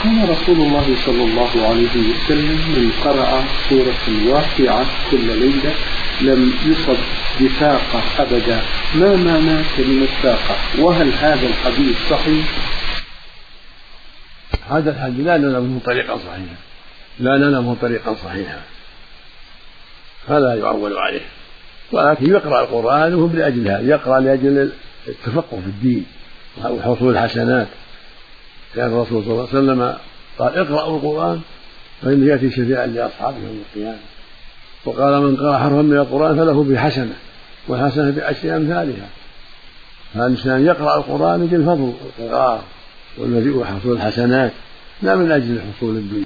وكان رسول الله صلى الله عليه وسلم من قرأ سورة الواقعة كل ليلة لم يصب بفاقة أبدا. ما معنى كلمة فاقة؟ وهل هذا الحديث صحيح؟ هذا الحديث لا نعلمه طريقا صحيحا فلا يعول عليه، ولكن يقرأ القرآن وهو لأجل هذا، يقرأ لأجل التفقه في الدين وحصول الحسنات. كان الرسول صلى الله عليه وسلم قال اقرأوا القرآن فإنه يأتي شفيعا لأصحابه يوم القيامة، وقال من قرأ حرفا من القرآن فله بحسنة والحسنة بعشر أمثالها. فالإنسان يقرأ القرآن لأجل الفضل والقرار والمزيد وحصول الحسنات لا من أجل حصول الدنيا.